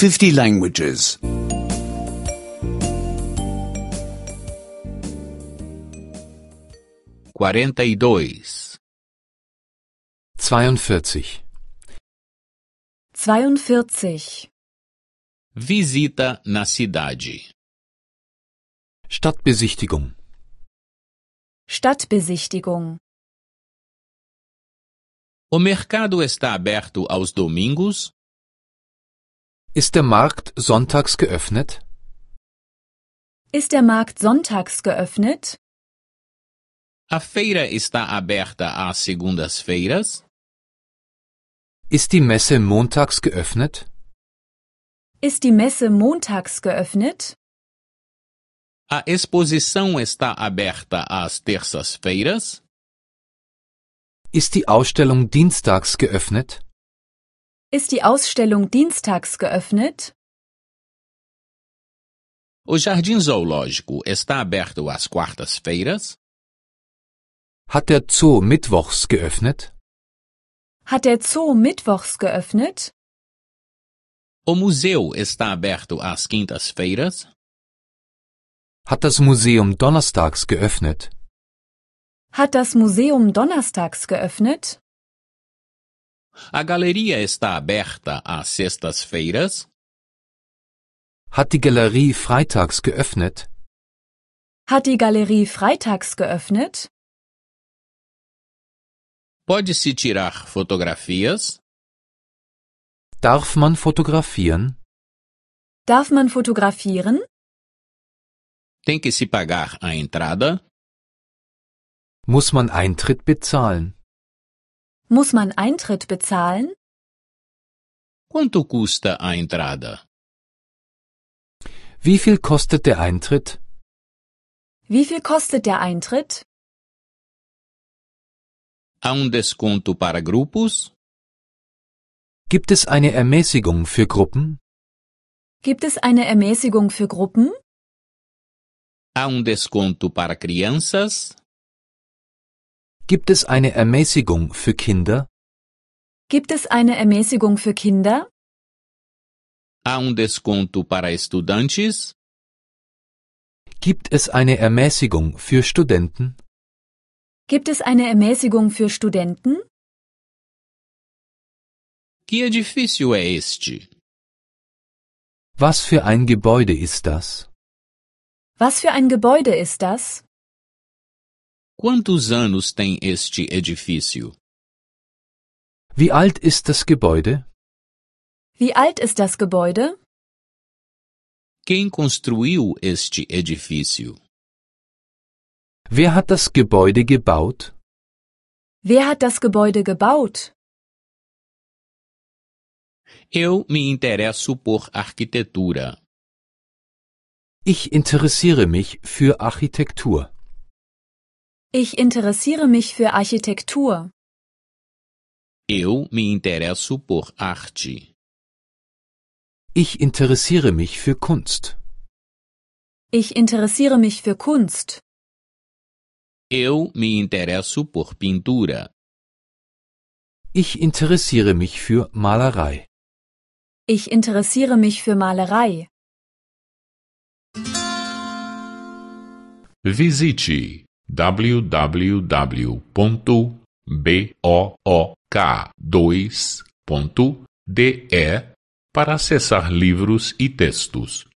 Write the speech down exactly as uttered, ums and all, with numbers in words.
fifty languages. quarenta e dois. zweiundvierzig. zweiundvierzig. Visita na cidade. Stadtbesichtigung. Stadtbesichtigung. O mercado está aberto aos domingos? Ist der Markt sonntags geöffnet? Ist der Markt sonntags geöffnet? A feira está aberta às segundas-feiras? Ist die Messe montags geöffnet? Ist die Messe montags geöffnet? A exposição está aberta às terças-feiras? Ist die Ausstellung dienstags geöffnet? Ist die Ausstellung dienstags geöffnet? O jardim zoológico está aberto às quartas-feiras? Hat der Zoo mittwochs geöffnet? Hat der Zoo mittwochs geöffnet? O museu está aberto às quintas-feiras? Hat das Museum donnerstags geöffnet? Hat das Museum donnerstags geöffnet? A galeria está aberta às sextas-feiras? Hat die Galerie freitags geöffnet? Hat die Galerie freitags geöffnet? Pode-se tirar fotografias? Darf man fotografieren? Darf man fotografieren? Tem que se pagar a entrada? Muss man Eintritt bezahlen? Muss man Eintritt bezahlen? Quanto custa a entrada? Wie viel kostet der Eintritt? Wie viel kostet der Eintritt? Há um desconto para grupos? Gibt es eine Ermäßigung für Gruppen? Gibt es eine Ermäßigung für Gruppen? Há um desconto para crianças? Gibt es eine Ermäßigung für Kinder? Gibt es eine Ermäßigung für Kinder? Há um desconto para estudantes? Gibt es eine Ermäßigung für Studenten? Gibt es eine Ermäßigung für Studenten? Que edifício é este? Was für ein Gebäude ist das? Was für ein Gebäude ist das? Quantos anos tem este edifício? Wie alt ist das Gebäude? Wie alt ist das Gebäude? Quem construiu este edifício? Wer hat das Gebäude gebaut? Wer hat das Gebäude gebaut? Eu me interesso por arquitetura. Ich interessiere mich für Architektur. Ich interessiere mich für Architektur. Eu me interesso por arte. Ich interessiere mich für Kunst. Ich interessiere mich für Kunst. Eu me interesso por pintura. Ich interessiere mich für Malerei. Ich interessiere mich für Malerei. Visite w w w ponto book dois ponto de para acessar livros e textos.